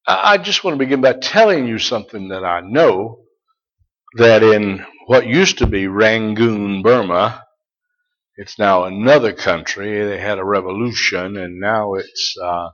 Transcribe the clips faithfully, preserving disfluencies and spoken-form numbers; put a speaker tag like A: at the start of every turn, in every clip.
A: I just want to begin by telling you something that I know, that in what used to be Rangoon, Burma, it's now another country. They had a revolution, and now it's uh,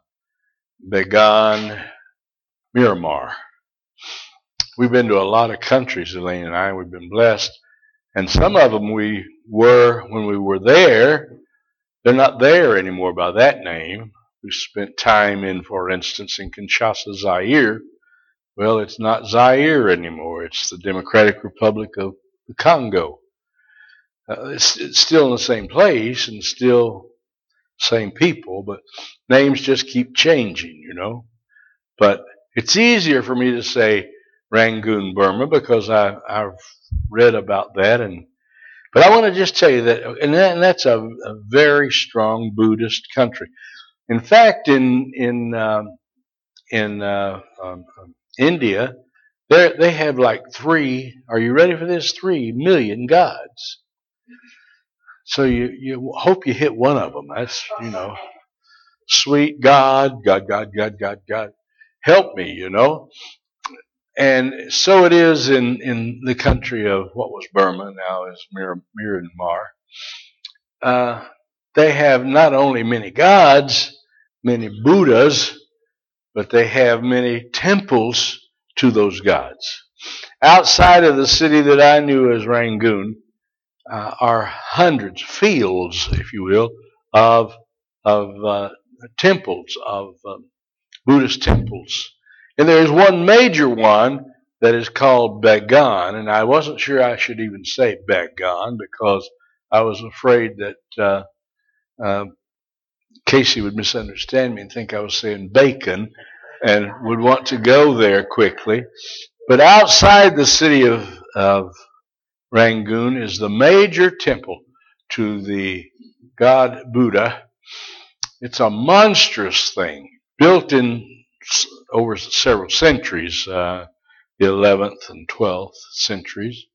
A: Bagan, Myanmar. We've been to a lot of countries, Elaine and I. We've been blessed. And some of them we were, when we were there, they're not there anymore by that name. We spent time in, for instance, in Kinshasa, Zaire. Well, it's not Zaire anymore. It's the Democratic Republic of the Congo. Uh, it's, it's still in the same place and still same people, but names just keep changing, you know. But it's easier for me to say Rangoon, Burma, because I, I've read about that. And but I want to just tell you that, and, that, and that's a, a very strong Buddhist country. In fact, in in um, in uh, um, India, they they have like three. Are you ready for this? Three million gods. So you you hope you hit one of them. That's, you know, sweet God, God, God, God, God, God, help me, you know. And so it is in, in the country of what was Burma, now is Myanmar. Uh, they have not only many gods, many Buddhas, but they have many temples to those gods. Outside of the city that I knew as Rangoon uh, are hundreds, fields, if you will, of of uh, temples, of um, Buddhist temples. And there is one major one that is called Bagan, and I wasn't sure I should even say Bagan because I was afraid that uh, uh, Casey would misunderstand me and think I was saying bacon and would want to go there quickly. But outside the city of, of Rangoon is the major temple to the god Buddha. It's a monstrous thing, built in over several centuries, uh, the eleventh and twelfth centuries.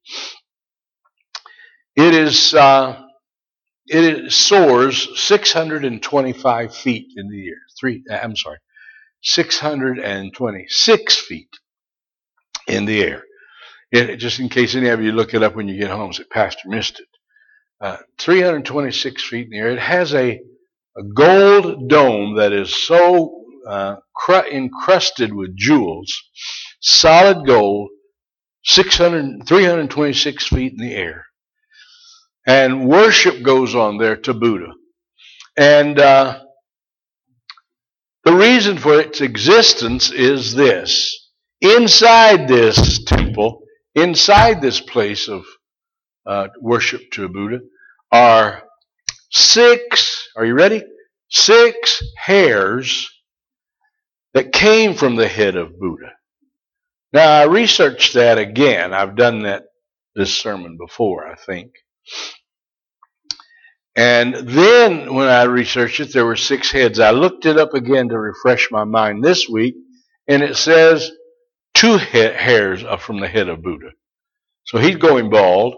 A: It is uh, it is, soars six hundred twenty-five feet in the air. Three, I'm sorry, six hundred twenty-six feet in the air. It, just in case any of you look it up when you get home, say, Pastor missed it. Uh, three hundred twenty-six feet in the air. It has a, a gold dome that is so uh, cr- encrusted with jewels, solid gold, six hundred, three hundred twenty-six feet in the air. And worship goes on there to Buddha. And uh, the reason for its existence is this. Inside this temple, inside this place of uh, worship to Buddha, are six, are you ready? Six hairs that came from the head of Buddha. Now, I researched that again. I've done that this sermon before, I think. And then when I researched it, there were six heads. I looked it up again to refresh my mind this week, and it says two he- hairs are from the head of Buddha. So he's going bald.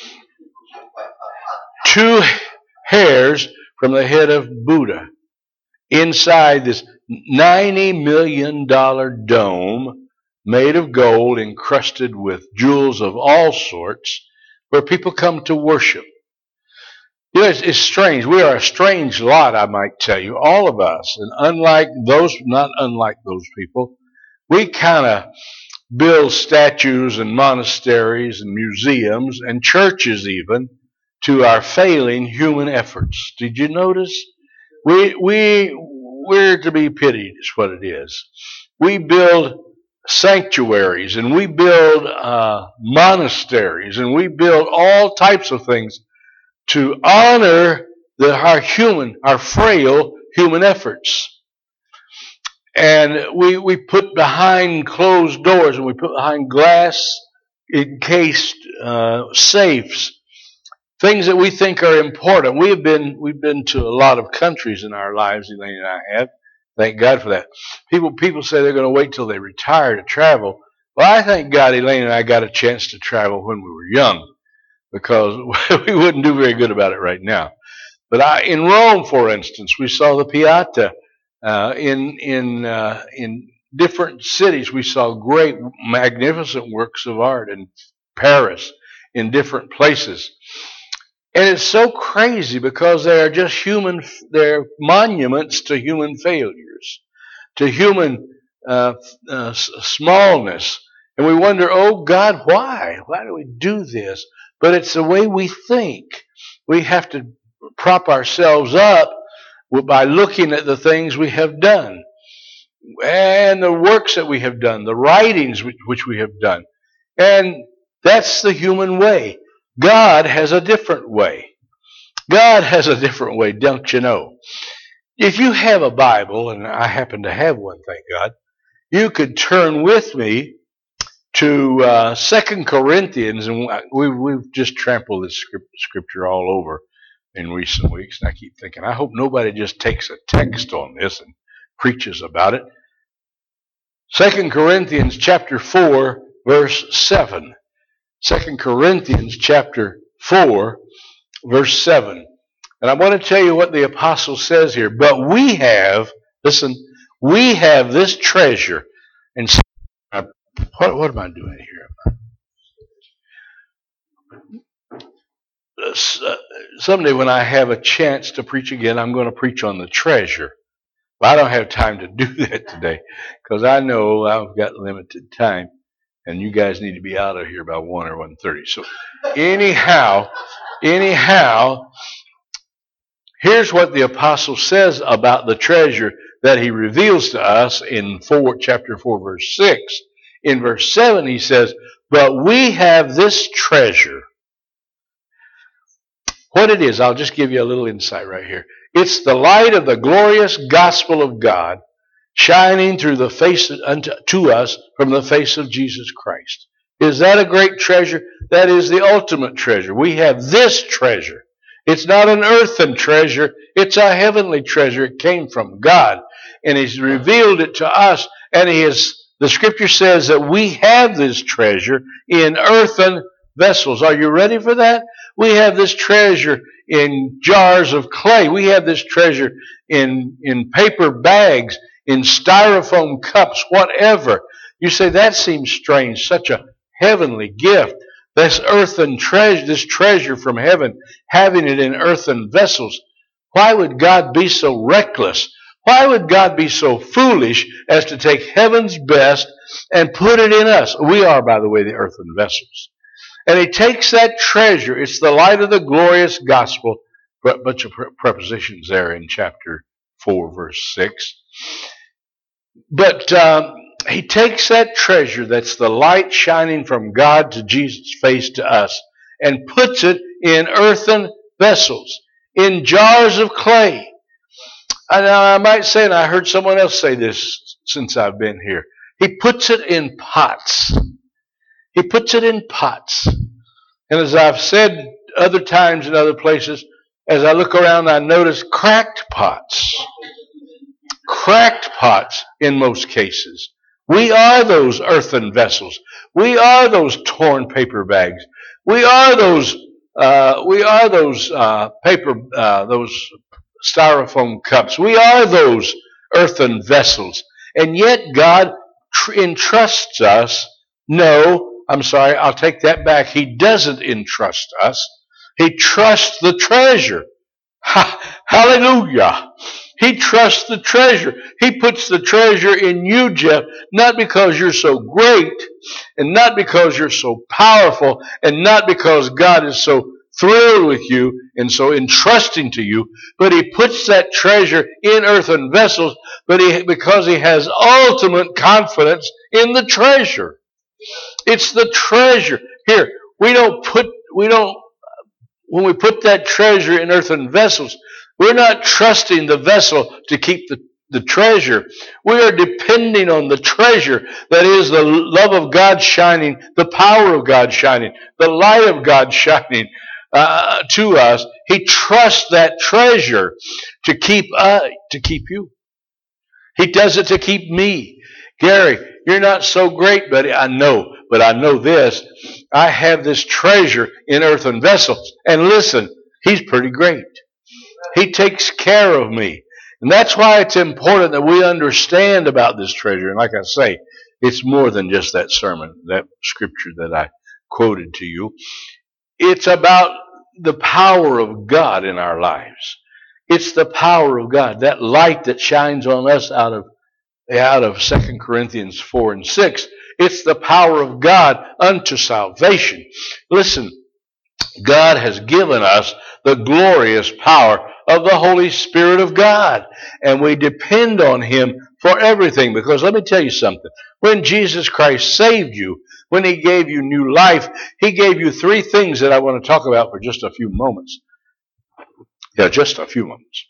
A: Two hairs from the head of Buddha inside this ninety million dollars dome made of gold, encrusted with jewels of all sorts, where people come to worship. You know, it's, it's strange. We are a strange lot, I might tell you, all of us. And unlike those, not unlike those people, we kind of build statues and monasteries and museums and churches even to our failing human efforts. Did you notice? We, we, we're to be pitied is what it is. We build sanctuaries and we build uh, monasteries and we build all types of things to honor the, our human, our frail human efforts. And we, we put behind closed doors and we put behind glass encased uh, safes things that we think are important. We have been, we've been to a lot of countries in our lives, Elaine and I have. Thank God for that. People, people say they're going to wait till they retire to travel. Well, I thank God Elaine and I got a chance to travel when we were young, because we wouldn't do very good about it right now. But I, in Rome, for instance, we saw the Piazza. Uh, in in uh, in different cities. We saw great, magnificent works of art in Paris, in different places. And it's so crazy because they are just human, they're monuments to human failures, to human uh, uh, smallness. And we wonder, oh God, why? Why do we do this? But it's the way we think. We have to prop ourselves up by looking at the things we have done and the works that we have done, the writings which we have done. And that's the human way. God has a different way. God has a different way, don't you know? If you have a Bible, and I happen to have one, thank God, you could turn with me to uh, Second Corinthians, and we, we've just trampled this scripture all over in recent weeks, and I keep thinking, I hope nobody just takes a text on this and preaches about it. Second Corinthians chapter four, verse seven. Second Corinthians chapter four, verse seven. And I want to tell you what the apostle says here. But we have, listen, we have this treasure. And what, what am I doing here? Uh, someday when I have a chance to preach again, I'm going to preach on the treasure. But I don't have time to do that today because I know I've got limited time. And you guys need to be out of here by one or one thirty. So anyhow, anyhow, here's what the apostle says about the treasure that he reveals to us in four, chapter four, verse six. In verse seven, he says, but we have this treasure. What it is, I'll just give you a little insight right here. It's the light of the glorious gospel of God shining through the face unto to us from the face of Jesus Christ. Is that a great treasure? That is the ultimate treasure. We have this treasure. It's not an earthen treasure. It's a heavenly treasure. It came from God. And He's revealed it to us. And He has, the scripture says that we have this treasure in earthen vessels. Are you ready for that? We have this treasure in jars of clay. We have this treasure in, in paper bags, in styrofoam cups, whatever. You say, that seems strange, such a heavenly gift. This earthen treasure, this treasure from heaven, having it in earthen vessels. Why would God be so reckless? Why would God be so foolish as to take heaven's best and put it in us? We are, by the way, the earthen vessels. And He takes that treasure. It's the light of the glorious gospel. A bunch of prepositions there in chapter four, verse six. But um, He takes that treasure that's the light shining from God to Jesus' face to us and puts it in earthen vessels, in jars of clay. And I might say, and I heard someone else say this since I've been here, He puts it in pots. He puts it in pots. And as I've said other times in other places, as I look around, I notice cracked pots. Cracked pots in most cases. We are those earthen vessels. We are those torn paper bags. We are those. Uh, we are those uh, paper. Uh, those styrofoam cups. We are those earthen vessels. And yet God tr- entrusts us. No, I'm sorry. I'll take that back. He doesn't entrust us. He trusts the treasure. Ha, hallelujah. He trusts the treasure. He puts the treasure in you, Jeff, not because you're so great, and not because you're so powerful, and not because God is so thrilled with you and so entrusting to you, but He puts that treasure in earthen vessels, but he, because He has ultimate confidence in the treasure. It's the treasure. Here, we don't put, we don't, when we put that treasure in earthen vessels, we're not trusting the vessel to keep the, the treasure. We are depending on the treasure that is the love of God shining, the power of God shining, the light of God shining uh, to us. He trusts that treasure to keep uh, to keep you. He does it to keep me. Gary, you're not so great, buddy. I know, but I know this. I have this treasure in earthen vessels. And listen, He's pretty great. He takes care of me. And that's why it's important that we understand about this treasure. And like I say, it's more than just that sermon, that scripture that I quoted to you. It's about the power of God in our lives. It's the power of God, that light that shines on us out of out of Second Corinthians four and six. It's the power of God unto salvation. Listen, God has given us the glorious power of the Holy Spirit of God, and we depend on Him for everything. Because let me tell you something. When Jesus Christ saved you, when He gave you new life, He gave you three things that I want to talk about for just a few moments. Yeah, just a few moments.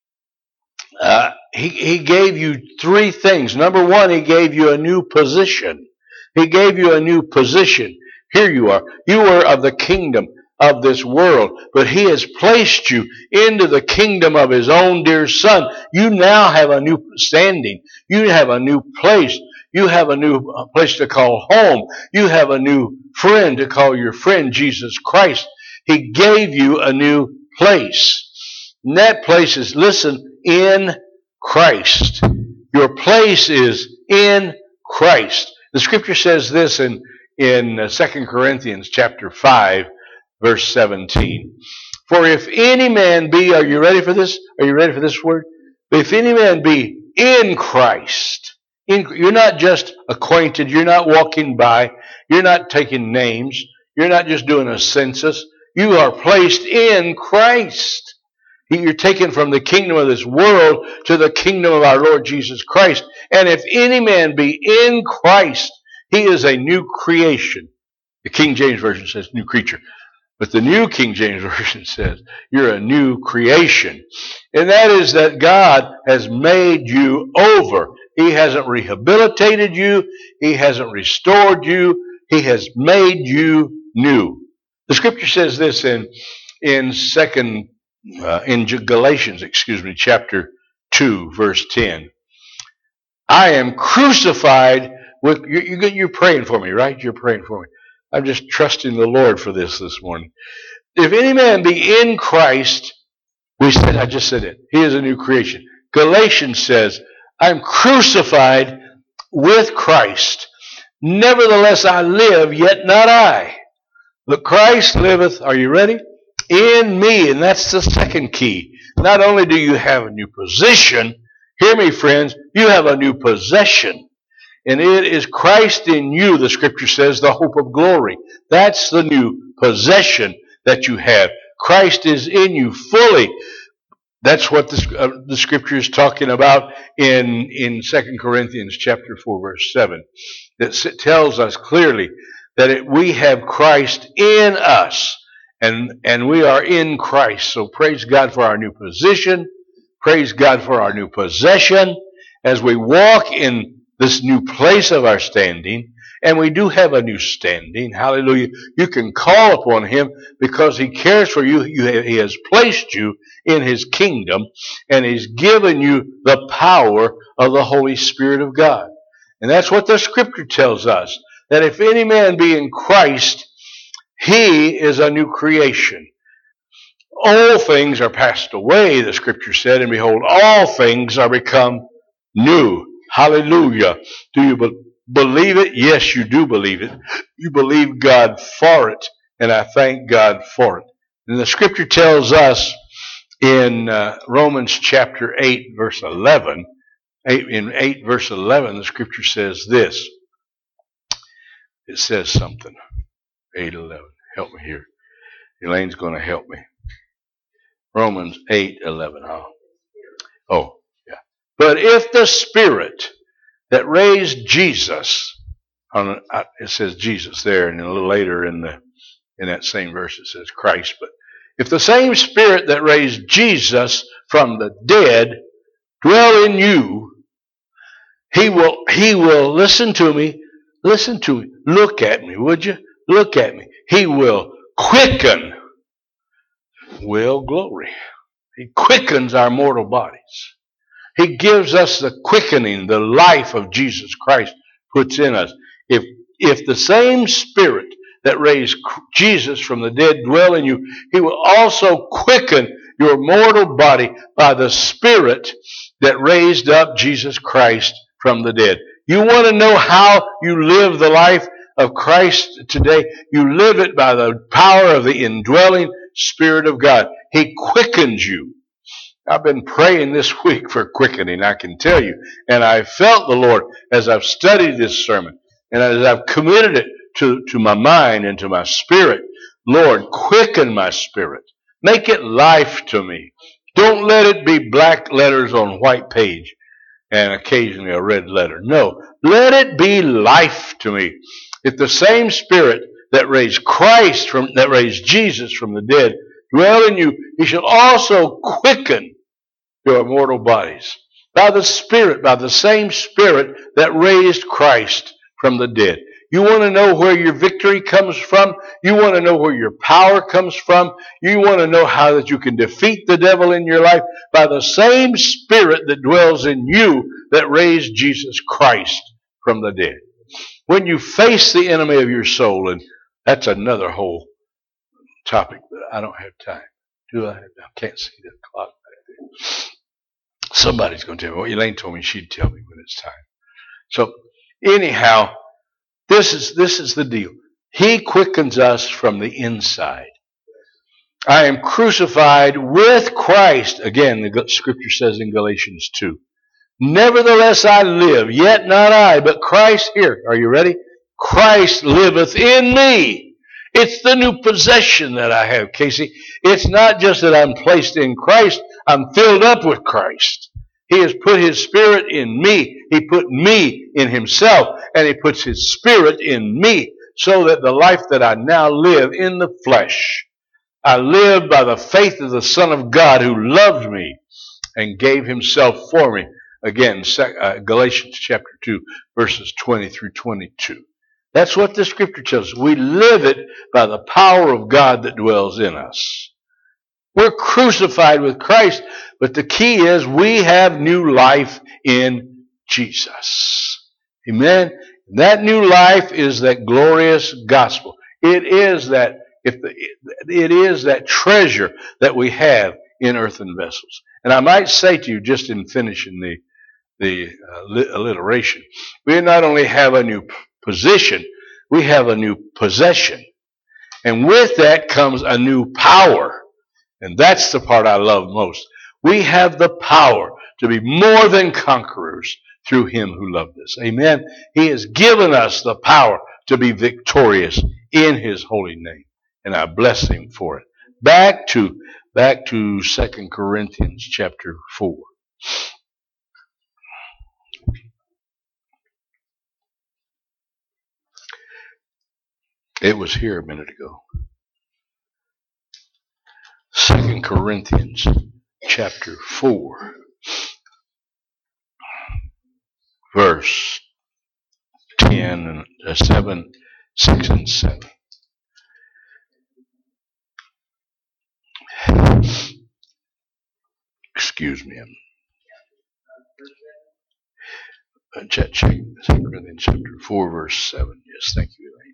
A: Uh, he, he gave you three things. Number one, He gave you a new position. He gave you a new position. Here you are. You were of the kingdom of this world, but He has placed you into the kingdom of His own dear Son. You now have a new standing. You have a new place. You have a new place to call home. You have a new friend to call your friend, Jesus Christ. He gave you a new place. And that place is, listen, in Christ. Your place is in Christ. The scripture says this in, in Second Corinthians chapter five, verse seventeen. For if any man be, are you ready for this? Are you ready for this word? If any man be in Christ, in, you're not just acquainted, you're not walking by, you're not taking names, you're not just doing a census, you are placed in Christ. You're taken from the kingdom of this world to the kingdom of our Lord Jesus Christ. And if any man be in Christ, he is a new creation. The King James Version says new creature. But the New King James Version says you're a new creation. And that is that God has made you over. He hasn't rehabilitated you. He hasn't restored you. He has made you new. The scripture says this in, in second Uh, in Galatians, excuse me, chapter two, verse ten. I am crucified with, you, you, you're praying for me, right? You're praying for me. I'm just trusting the Lord for this this morning. If any man be in Christ, we said, I just said it, he is a new creation. Galatians says, I'm crucified with Christ. Nevertheless I live, yet not I. But Christ liveth, are you ready? In me, and that's the second key. Not only do you have a new position, hear me friends, you have a new possession. And it is Christ in you, the scripture says, the hope of glory. That's the new possession that you have. Christ is in you fully. That's what the, uh, the scripture is talking about in, in Second Corinthians chapter four, verse seven. That tells us clearly that it, we have Christ in us. And, and we are in Christ. So praise God for our new position. Praise God for our new possession. As we walk in this new place of our standing, and we do have a new standing, hallelujah, you can call upon Him because He cares for you. you he has placed you in His kingdom, and He's given you the power of the Holy Spirit of God. And that's what the scripture tells us, that if any man be in Christ, he is a new creation. All things are passed away, the scripture said, and behold, all things are become new. Hallelujah. Do you be- believe it? Yes, you do believe it. You believe God for it, and I thank God for it. And the scripture tells us in uh, Romans chapter eight, verse eleven, eight, in eight verse eleven, the scripture says this. It says something. eight eleven. Help me here. Elaine's going to help me. Romans eight eleven. Oh. oh, yeah. But if the Spirit that raised Jesus, on it says Jesus there, and a little later in the in that same verse it says Christ. But if the same Spirit that raised Jesus from the dead dwell in you, He will He will listen to me. Listen to me. Look at me, would you? Look at me. He will quicken. Well, glory. He quickens our mortal bodies. He gives us the quickening, the life of Jesus Christ puts in us. If, if the same Spirit that raised Jesus from the dead dwell in you, He will also quicken your mortal body by the Spirit that raised up Jesus Christ from the dead. You want to know how you live the life of Christ today? You live it by the power of the indwelling Spirit of God. He quickens you. I've been praying this week for quickening, I can tell you. And I felt the Lord as I've studied this sermon and as I've committed it to, to my mind and to my spirit. Lord, quicken my spirit. Make it life to me. Don't let it be black letters on white page and occasionally a red letter. No, let it be life to me. If the same Spirit that raised Christ from, that raised Jesus from the dead dwell in you, He shall also quicken your mortal bodies by the Spirit, by the same Spirit that raised Christ from the dead. You want to know where your victory comes from? You want to know where your power comes from? You want to know how that you can defeat the devil in your life? By the same Spirit that dwells in you that raised Jesus Christ from the dead. When you face the enemy of your soul, and that's another whole topic, but I don't have time. Do I? I can't see the clock back there. Somebody's going to tell me. Well, Elaine told me she'd tell me when it's time. So anyhow, this is this is the deal. He quickens us from the inside. I am crucified with Christ. Again, the scripture says in Galatians two. Nevertheless I live, yet not I, but Christ, here, are you ready? Christ liveth in me. It's the new possession that I have, Casey. It's not just that I'm placed in Christ, I'm filled up with Christ. He has put His Spirit in me. He put me in Himself, and He puts His Spirit in me, so that the life that I now live in the flesh, I live by the faith of the Son of God who loved me and gave Himself for me. Again, Galatians chapter two, verses twenty through twenty-two. That's what the scripture tells us. We live it by the power of God that dwells in us. We're crucified with Christ, but the key is we have new life in Jesus. Amen? That new life is that glorious gospel. It is that if the, it is that treasure that we have in earthen vessels. And I might say to you, just in finishing the the uh, alliteration, we not only have a new position, we have a new possession. And with that comes a new power. And that's the part I love most. We have the power to be more than conquerors through Him who loved us. Amen. He has given us the power to be victorious in His holy name. And I bless Him for it. Back to back to Second Corinthians chapter four. It was here a minute ago. Second Corinthians chapter four, verse ten and uh, seven, six and seven. Excuse me. Uh, check, check Second Corinthians chapter four, verse seven. Yes, thank you, Elaine.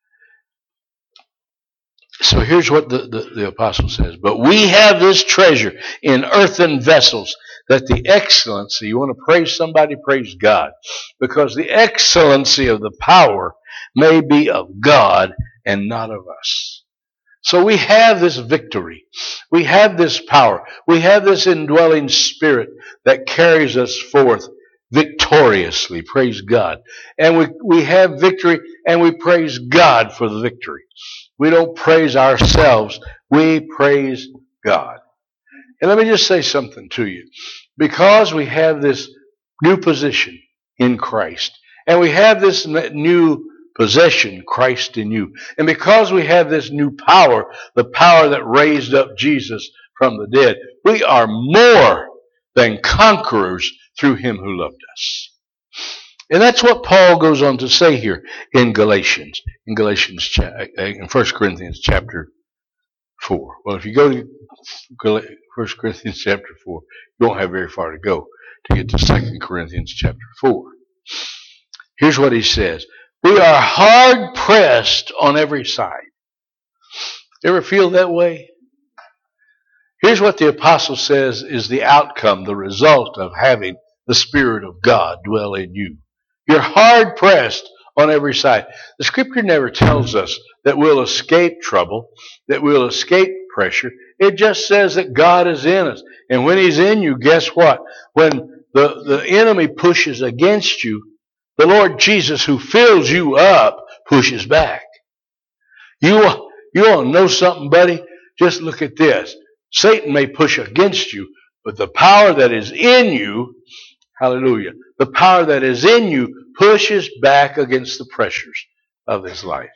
A: So here's what the, the, the apostle says. But we have this treasure in earthen vessels, that the excellency, you want to praise somebody, praise God. Because the excellency of the power may be of God and not of us. So we have this victory. We have this power. We have this indwelling Spirit that carries us forth victoriously. Praise God. And we, we have victory, and we praise God for the victory. We don't praise ourselves. We praise God. And let me just say something to you. Because we have this new position in Christ, and we have this new possession, Christ in you, and because we have this new power, the power that raised up Jesus from the dead, we are more than conquerors through Him who loved us. And that's what Paul goes on to say here in Galatians, in Galatians, in First Corinthians chapter four. Well, if you go to First Corinthians chapter four, you won't have very far to go to get to Second Corinthians chapter four. Here's what he says. We are hard pressed on every side. You ever feel that way? Here's what the apostle says is the outcome, the result of having the Spirit of God dwell in you. You're hard pressed on every side. The scripture never tells us that we'll escape trouble, that we'll escape pressure. It just says that God is in us. And when He's in you, guess what? When the, the enemy pushes against you, the Lord Jesus, who fills you up, pushes back. You, you want to know something, buddy? Just look at this. Satan may push against you, but the power that is in you, hallelujah, the power that is in you pushes back against the pressures of this life.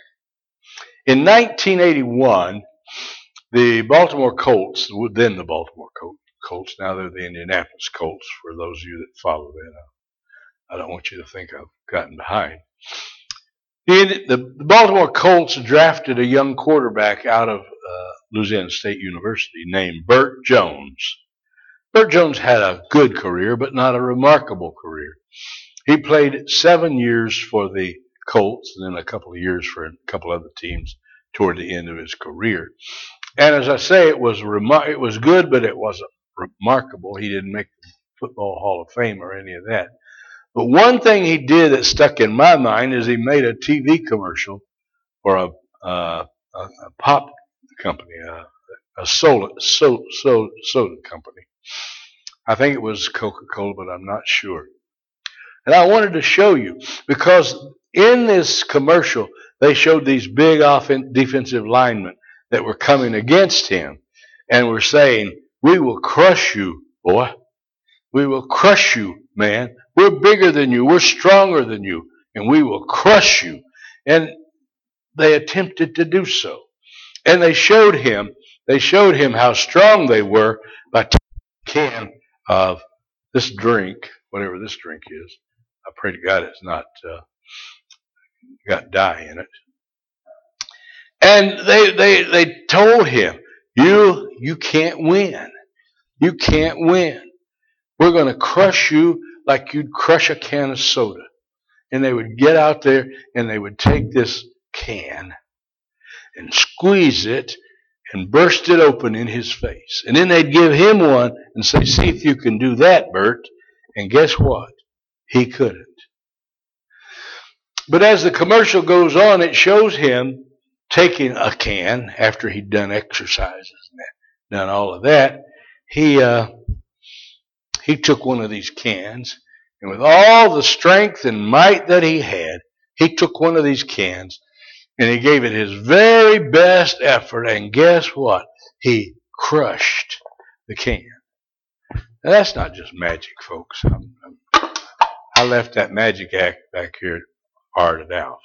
A: In nineteen eighty-one, the Baltimore Colts, then the Baltimore Colts, now they're the Indianapolis Colts, for those of you that follow that. I don't want you to think I've gotten behind. The, the Baltimore Colts drafted a young quarterback out of uh, Louisiana State University named Burt Jones. Burt Jones had a good career, but not a remarkable career. He played seven years for the Colts and then a couple of years for a couple other teams toward the end of his career. And as I say, it was remar- it was good, but it wasn't remarkable. He didn't make the Football Hall of Fame or any of that. But one thing he did that stuck in my mind is he made a T V commercial for a, uh, a, a pop company, a, a soda, so, so, soda company. I think it was Coca-Cola, but I'm not sure. And I wanted to show you, because in this commercial, they showed these big offen- defensive linemen that were coming against him and were saying, "We will crush you, boy. We will crush you, man. We're bigger than you. We're stronger than you. And we will crush you." And they attempted to do so. And they showed him, they showed him how strong they were by taking a can of this drink, whatever this drink is. I pray to God it's not uh, got dye in it. And they, they, they told him, you, you can't win. You can't win. We're going to crush you like you'd crush a can of soda. And they would get out there and they would take this can and squeeze it and burst it open in his face. And then they'd give him one and say, "See if you can do that, Bert." And guess what? He couldn't. But as the commercial goes on, it shows him taking a can after he'd done exercises and done all of that. He, uh, he took one of these cans, and with all the strength and might that he had, he took one of these cans and he gave it his very best effort, and guess what? He crushed the can. Now, that's not just magic, folks. I'm, I'm, I left that magic act back here parted out.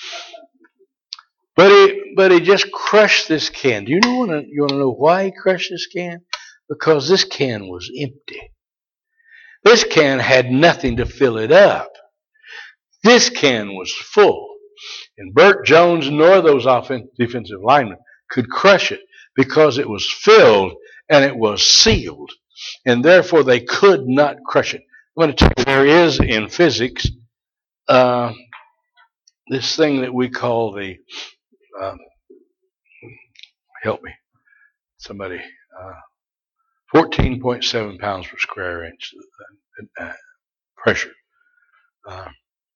A: But he, but he just crushed this can. Do you know wanna, you want to know why he crushed this can? Because this can was empty. This can had nothing to fill it up. This can was full. And Burt Jones nor those offensive defensive linemen could crush it because it was filled and it was sealed. And therefore they could not crush it. I'm going to tell you, there is in physics uh, this thing that we call the, um, help me, somebody, uh, fourteen point seven pounds per square inch uh, pressure. Uh,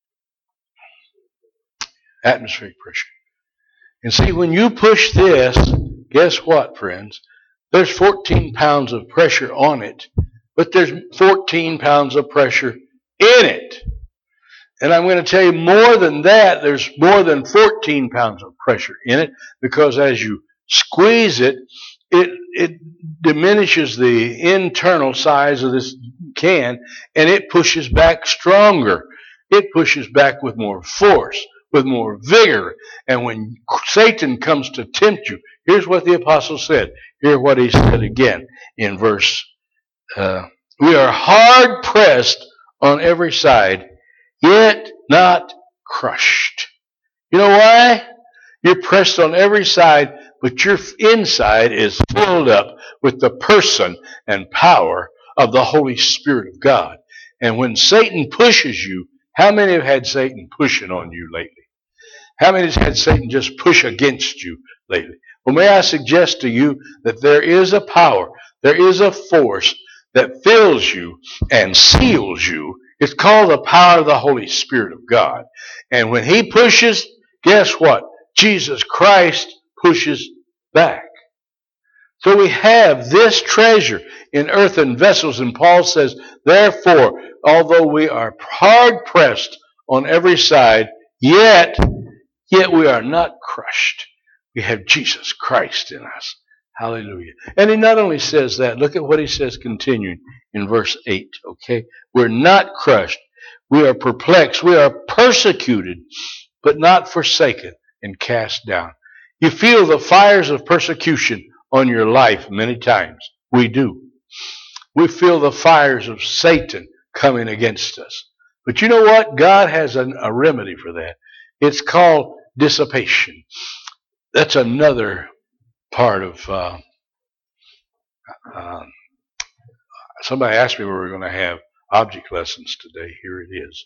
A: atmospheric pressure. And see, when you push this, guess what, friends? There's fourteen pounds of pressure on it, but there's fourteen pounds of pressure in it. And I'm going to tell you more than that, there's more than fourteen pounds of pressure in it, because as you squeeze it, it, it diminishes the internal size of this can, and it pushes back stronger. It pushes back with more force, with more vigor. And when Satan comes to tempt you, here's what the apostle said. Hear what he said again in verse, uh, we are hard pressed on every side, yet not crushed. You know why? You're pressed on every side, but your inside is filled up with the person and power of the Holy Spirit of God. And when Satan pushes you, how many have had Satan pushing on you lately? How many has had Satan just push against you lately? Well, may I suggest to you that there is a power, there is a force that fills you and seals you. It's called the power of the Holy Spirit of God. And when He pushes, guess what? Jesus Christ pushes back. So we have this treasure in earthen vessels, and Paul says, therefore, although we are hard pressed on every side, yet, yet we are not crushed. We have Jesus Christ in us. Hallelujah. And he not only says that, look at what he says continuing in verse eight, okay? We're not crushed. We are perplexed. We are persecuted, but not forsaken and cast down. You feel the fires of persecution on your life many times. We do. We feel the fires of Satan coming against us. But you know what? God has an, a remedy for that. It's called dissipation. That's another part of... Uh, uh, somebody asked me where we we're going to have object lessons today. Here it is.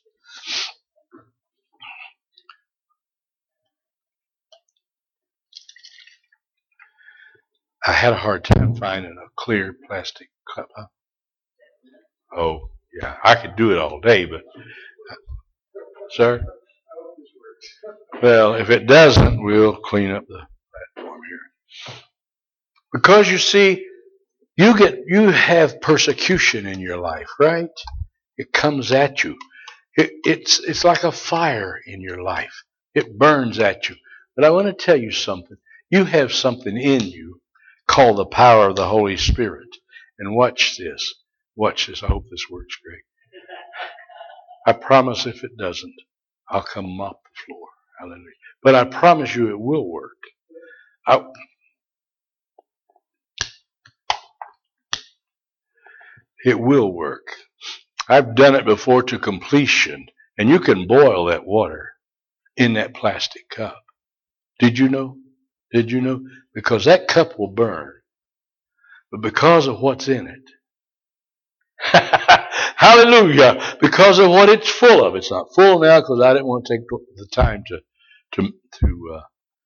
A: I had a hard time finding a clear plastic cup. Huh? Oh, yeah. I could do it all day, but... Sir? Well, if it doesn't, we'll clean up the platform here. Because you see, you get you have persecution in your life, right? It comes at you. It, it's it's like a fire in your life. It burns at you. But I want to tell you something. You have something in you called the power of the Holy Spirit. And watch this. Watch this. I hope this works great. I promise if it doesn't, I'll come mop the floor. Hallelujah. But I promise you it will work. I, it will work. I've done it before to completion, and you can boil that water in that plastic cup. Did you know? Did you know? Because that cup will burn. But because of what's in it, hallelujah, because of what it's full of. It's not full now because I didn't want to take the time to to, to uh,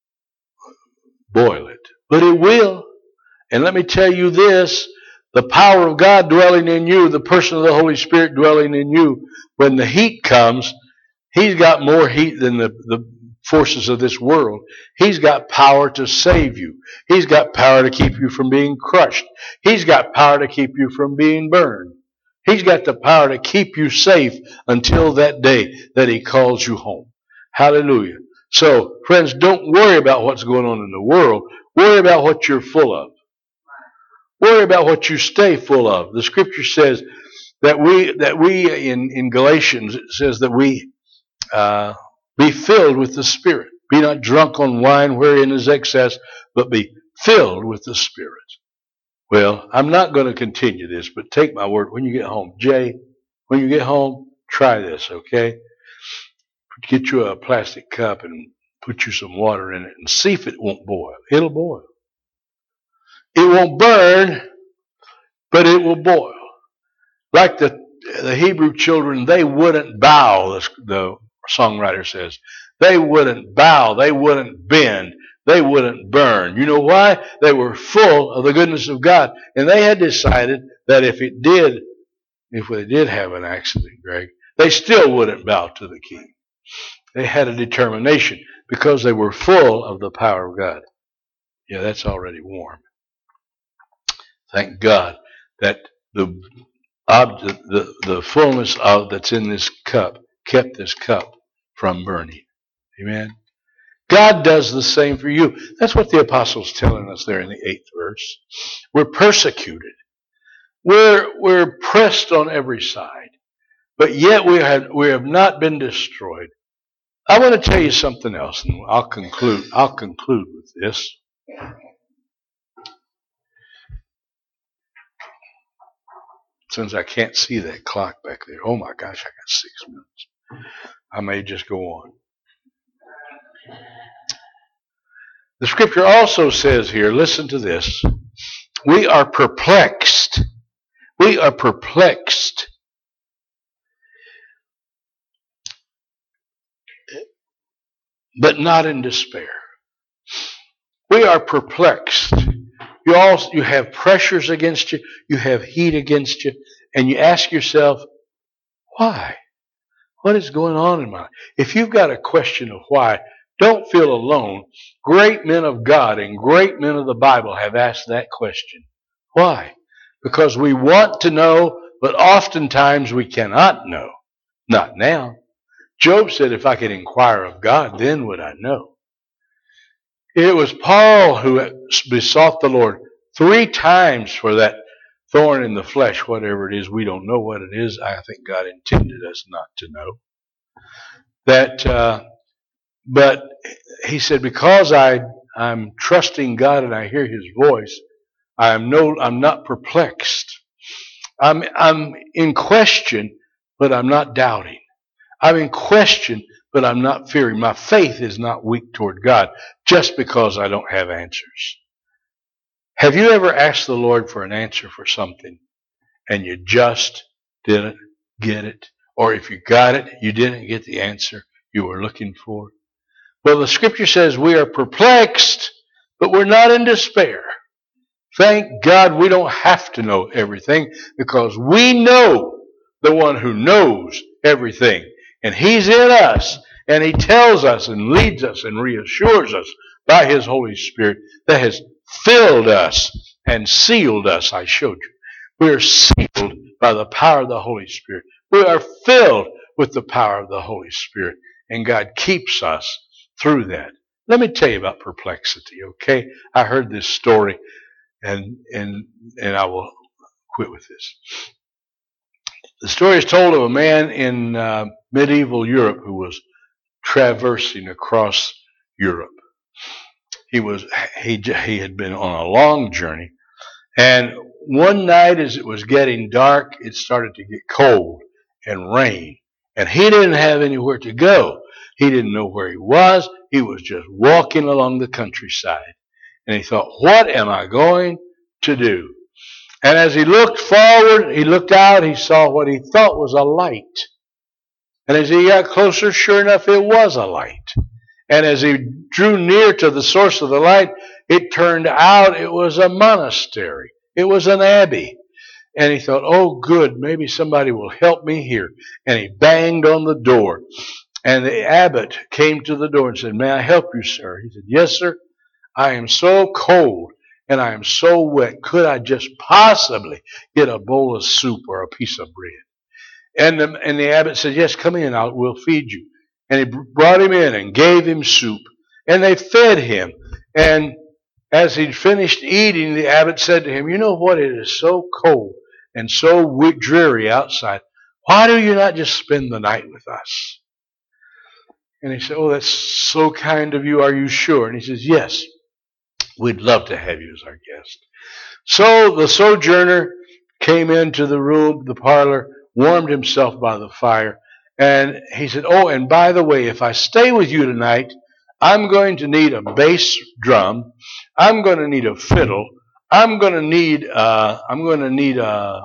A: boil it. But it will. And let me tell you this, the power of God dwelling in you, the person of the Holy Spirit dwelling in you, when the heat comes, He's got more heat than the, the forces of this world. He's got power to save you. He's got power to keep you from being crushed. He's got power to keep you from being burned. He's got the power to keep you safe until that day that He calls you home. Hallelujah. So, friends, don't worry about what's going on in the world. Worry about what you're full of. Worry about what you stay full of. The scripture says that we, that we in, in Galatians, it says that we uh, be filled with the Spirit. Be not drunk on wine wherein is excess, but be filled with the Spirit. Well, I'm not going to continue this, but take my word when you get home. Jay, when you get home, try this, okay? Get you a plastic cup and put you some water in it and see if it won't boil. It'll boil. It won't burn, but it will boil. Like the, the Hebrew children, they wouldn't bow, the, the songwriter says. They wouldn't bow. They wouldn't bend. They wouldn't burn. You know why? They were full of the goodness of God. And they had decided that if it did, if they did have an accident, Greg, they still wouldn't bow to the king. They had a determination because they were full of the power of God. Yeah, that's already warm. Thank God that the object, the, the fullness of that's in this cup kept this cup from burning. Amen. God does the same for you. That's what the apostle's telling us there in the eighth verse. We're persecuted. We're, we're pressed on every side. But yet we have, we have not been destroyed. I want to tell you something else, and I'll conclude, I'll conclude with this. Since I can't see that clock back there. Oh my gosh, I got six minutes. I may just go on. The scripture also says here, listen to this. We are perplexed. We are perplexed. But not in despair. We we are perplexed. You also you have pressures against you, you have heat against you, and you ask yourself, why? What is going on in my life? If you've got a question of why, don't feel alone. Great men of God and great men of the Bible have asked that question. Why? Because we want to know, but oftentimes we cannot know. Not now. Job said, if I could inquire of God, then would I know. It was Paul who besought the Lord three times for that thorn in the flesh, whatever it is. We don't know what it is. I think God intended us not to know. That, uh, but he said, because I, I'm trusting God and I hear his voice, I am no, I'm not perplexed. I'm, I'm in question, but I'm not doubting. I'm in question, but I'm not fearing. My faith is not weak toward God just because I don't have answers. Have you ever asked the Lord for an answer for something and you just didn't get it? Or if you got it, you didn't get the answer you were looking for? Well, the scripture says we are perplexed, but we're not in despair. Thank God we don't have to know everything because we know the one who knows everything. And he's in us, and he tells us and leads us and reassures us by his Holy Spirit that has filled us and sealed us, I showed you. We are sealed by the power of the Holy Spirit. We are filled with the power of the Holy Spirit, and God keeps us through that. Let me tell you about perplexity, okay? I heard this story, and and and I will quit with this. The story is told of a man in uh, medieval Europe who was traversing across Europe. He was he he had been on a long journey, and one night as it was getting dark, it started to get cold and rain, and he didn't have anywhere to go. He didn't know where he was. He was just walking along the countryside, and he thought, "What am I going to do?" And as he looked forward, he looked out, he saw what he thought was a light. And as he got closer, sure enough, it was a light. And as he drew near to the source of the light, it turned out it was a monastery. It was an abbey. And he thought, oh, good, maybe somebody will help me here. And he banged on the door. And the abbot came to the door and said, "May I help you, sir?" He said, "Yes, sir. I am so cold. And I am so wet. Could I just possibly get a bowl of soup or a piece of bread?" And the, and the abbot said, "Yes, come in. I'll, we'll feed you." And he brought him in and gave him soup. And they fed him. And as he'd finished eating, the abbot said to him, "You know what? It is so cold and so dreary outside. Why do you not just spend the night with us?" And he said, "Oh, that's so kind of you. Are you sure?" And he says, "Yes. We'd love to have you as our guest." So the sojourner came into the room, the parlor, warmed himself by the fire, and he said, "Oh, and by the way, if I stay with you tonight, I'm going to need a bass drum. I'm going to need a fiddle. I'm going to need uh, I'm going to need a,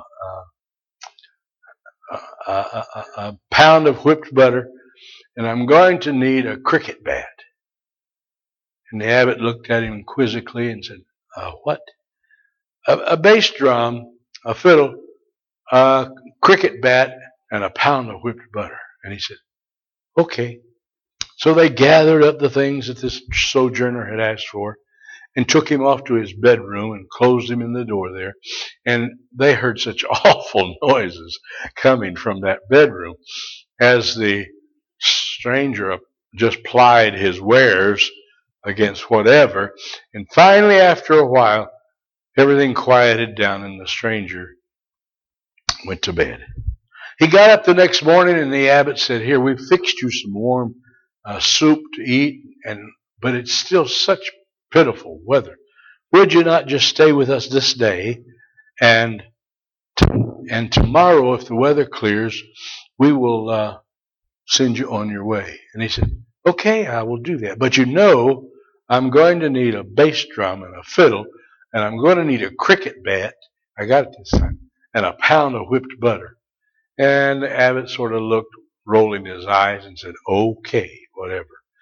A: a, a, a, a pound of whipped butter, and I'm going to need a cricket bat." And the abbot looked at him quizzically and said, uh, "What?" A, a bass drum, a fiddle, a cricket bat, and a pound of whipped butter. And he said, "Okay." So they gathered up the things that this sojourner had asked for and took him off to his bedroom and closed him in the door there. And they heard such awful noises coming from that bedroom as the stranger just plied his wares against whatever. And finally, after a while, everything quieted down and the stranger went to bed. He got up the next morning and the abbot said, "Here, we've fixed you some warm uh, soup to eat, and but it's still such pitiful weather. Would you not just stay with us this day, and and tomorrow, if the weather clears, we will uh, send you on your way?" And he said, "Okay, I will do that. But you know, I'm going to need a bass drum and a fiddle, and I'm going to need a cricket bat," I got it this time, "and a pound of whipped butter." And the abbot sort of looked, rolling his eyes, and said, "Okay, whatever."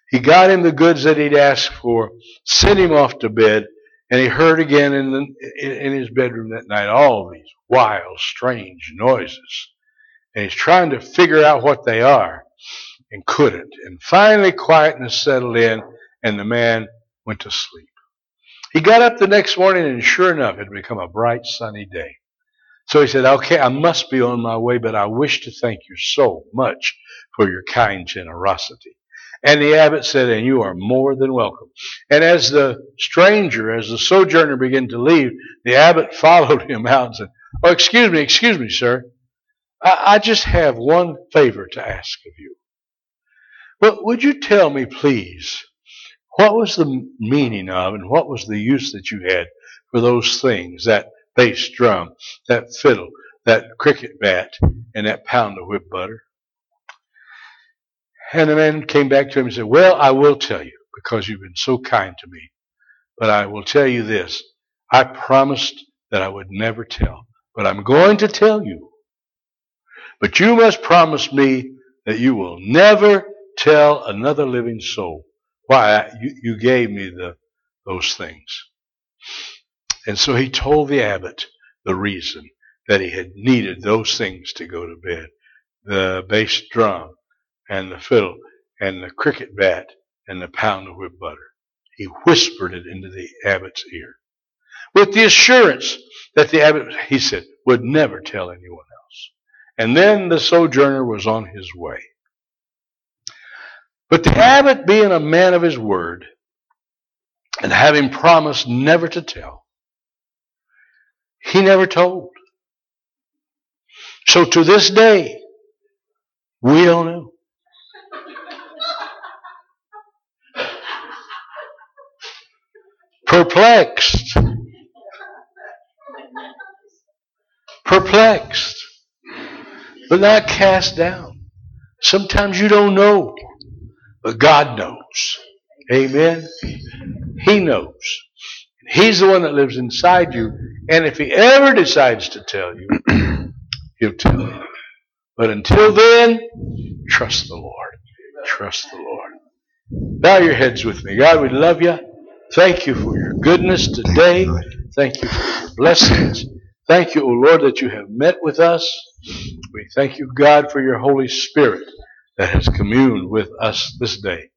A: He got him the goods that he'd asked for, sent him off to bed, and he heard again in, the, in his bedroom that night all these wild, strange noises. And he's trying to figure out what they are and couldn't. And finally quietness settled in, and the man went to sleep. He got up the next morning, and sure enough, it had become a bright, sunny day. So he said, okay, I must be on my way, but I wish to thank you so much for your kind generosity. And the abbot said, and you are more than welcome. And as the stranger, as the sojourner began to leave, the abbot followed him out and said, oh, excuse me, excuse me, sir. I, I just have one favor to ask of you. But would you tell me, please, what was the meaning of and what was the use that you had for those things, that bass drum, that fiddle, that cricket bat, and that pound of whipped butter? And the man came back to him and said, well, I will tell you because you've been so kind to me. But I will tell you this. I promised that I would never tell. But I'm going to tell you. But you must promise me that you will never tell another living soul why you, you gave me the, those things. And so he told the abbot the reason that he had needed those things to go to bed. The bass drum, and the fiddle, and the cricket bat, and the pound of whipped butter. He whispered it into the abbot's ear, with the assurance that the abbot, he said, would never tell anyone else. And then the sojourner was on his way. But the abbot, being a man of his word, and having promised never to tell, he never told. So to this day, we don't know. Perplexed. Perplexed. But not cast down. Sometimes you don't know. But God knows. Amen. He knows. He's the one that lives inside you. And if he ever decides to tell you, he'll tell you. But until then, trust the Lord. Trust the Lord. Bow your heads with me. God, we love you. Thank you for your goodness today. Thank you for your blessings. Thank you, O Lord, that you have met with us. We thank you, God, for your Holy Spirit that has communed with us this day.